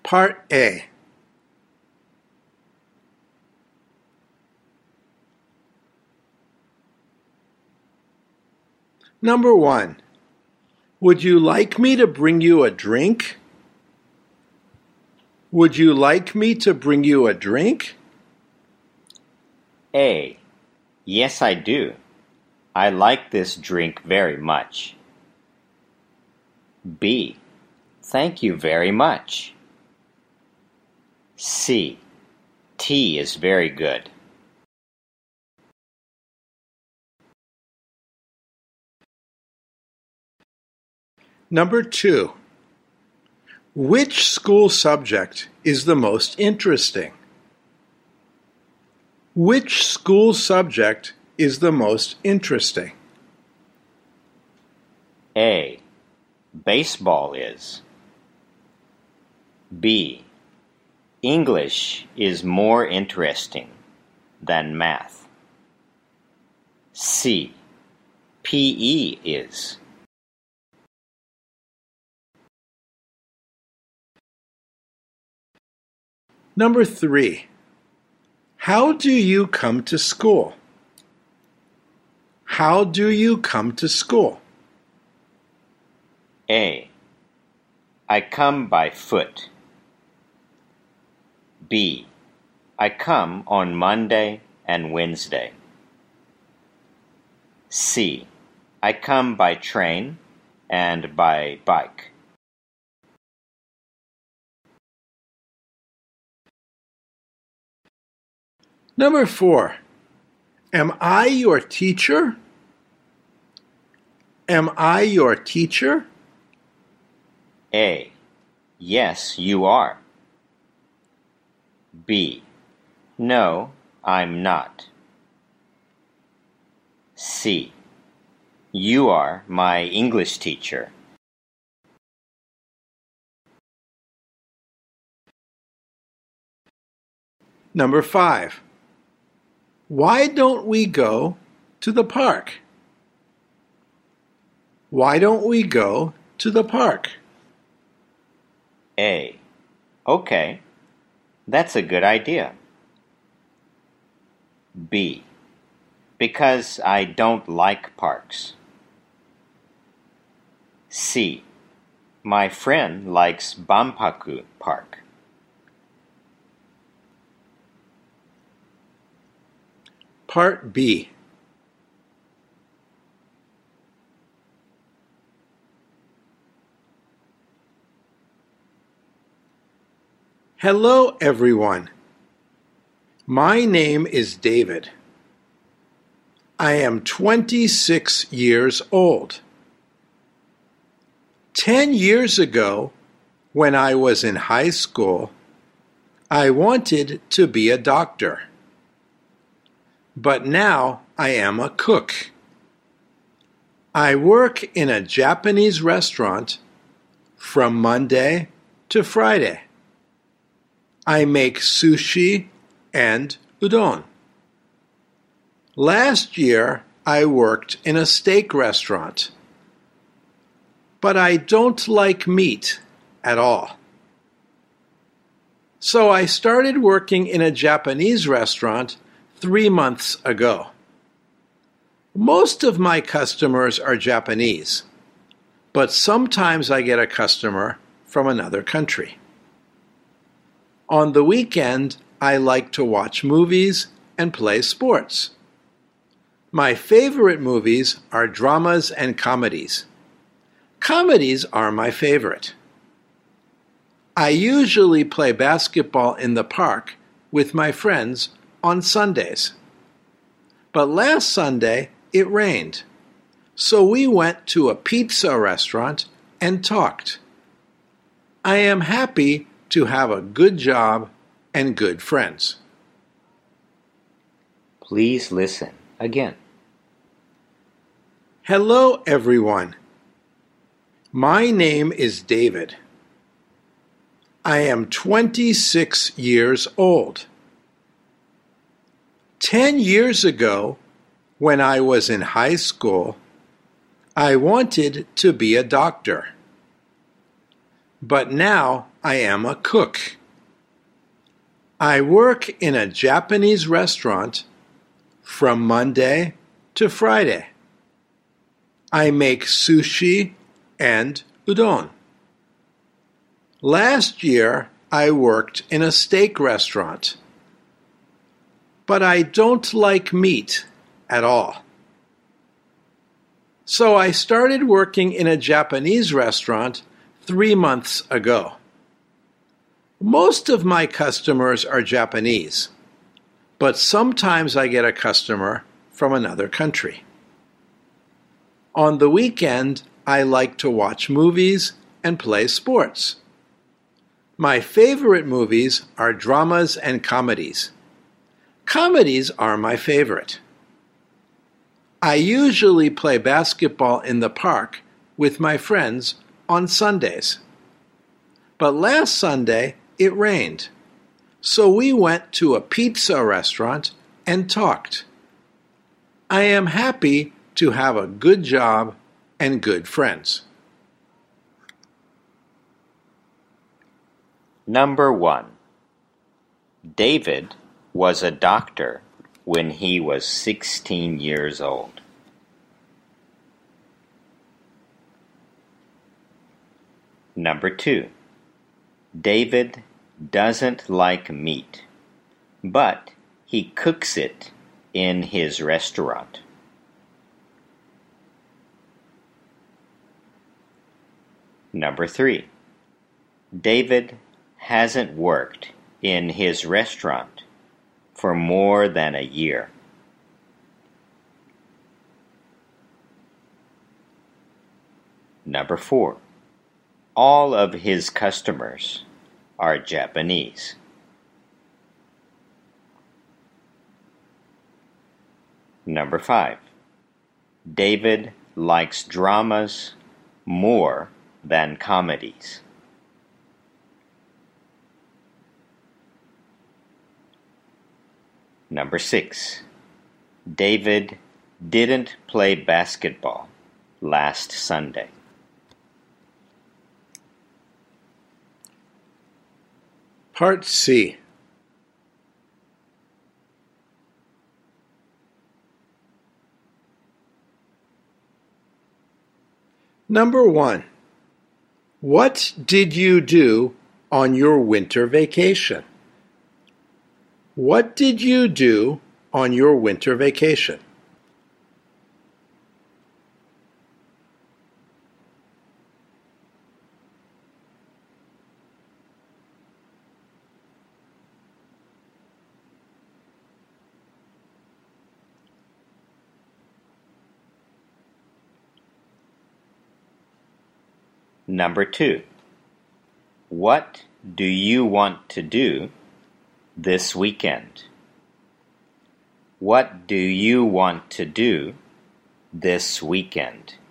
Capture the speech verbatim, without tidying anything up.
Part A. Number one. Would you like me to bring you a drink? Would you like me to bring you a drink? A. Yes, I do. I like this drink very much. B. Thank you very much. C. Tea is very good. Number two. Which school subject is the most interesting? Which school subject is the most interesting? A. Baseball is. B. English is more interesting than math. C. P E is. Number three. How do you come to school? How do you come to school? A. I come by foot. B. I come on Monday and Wednesday. C. I come by train and by bike. Number four. Am I your teacher? Am I your teacher? A. Yes, you are. B. No, I'm not. C. You are my English teacher. Number five. Why don't we go to the park? Why don't we go to the park? A. Okay, that's a good idea. B. Because I don't like parks. C. My friend likes Banpaku Park. Part B. Hello, everyone. My name is David. I am twenty-six years old. Ten years ago, when I was in high school, I wanted to be a doctor. But now I am a cook. I work in a Japanese restaurant from Monday to Friday. I make sushi and udon. Last year, I worked in a steak restaurant. But I don't like meat at all. So I started working in a Japanese restaurant three months ago. Most of my customers are Japanese, but sometimes I get a customer from another country. On the weekend, I like to watch movies and play sports. My favorite movies are dramas and comedies. Comedies are my favorite. I usually play basketball in the park with my friends on Sundays. But last Sunday, it rained, so we went to a pizza restaurant and talked. I am happy to have a good job and good friends. Please listen again. Hello, everyone. My name is David. I am twenty-six years old. Ten years ago, when I was in high school, I wanted to be a doctor. But now I am a cook. I work in a Japanese restaurant from Monday to Friday. I make sushi and udon. Last year, I worked in a steak restaurant, but I don't like meat at all. So I started working in a Japanese restaurant three months ago. Most of my customers are Japanese, but sometimes I get a customer from another country. On the weekend, I like to watch movies and play sports. My favorite movies are dramas and comedies. Comedies are my favorite. I usually play basketball in the park with my friends on Sundays. But last Sunday, it rained, so we went to a pizza restaurant and talked. I am happy to have a good job and good friends. Number one. David was a doctor when he was sixteen years old. Number two. David doesn't like meat, but he cooks it in his restaurant. Number three. David hasn't worked in his restaurant for more than a year. Number four. All of his customers are Japanese. Number five. David likes dramas more than comedies. Number six. David didn't play basketball last Sunday. Part C. Number one. What did you do on your winter vacation? What did you do on your winter vacation? Number two. What do you want to do this weekend? What do you want to do this weekend?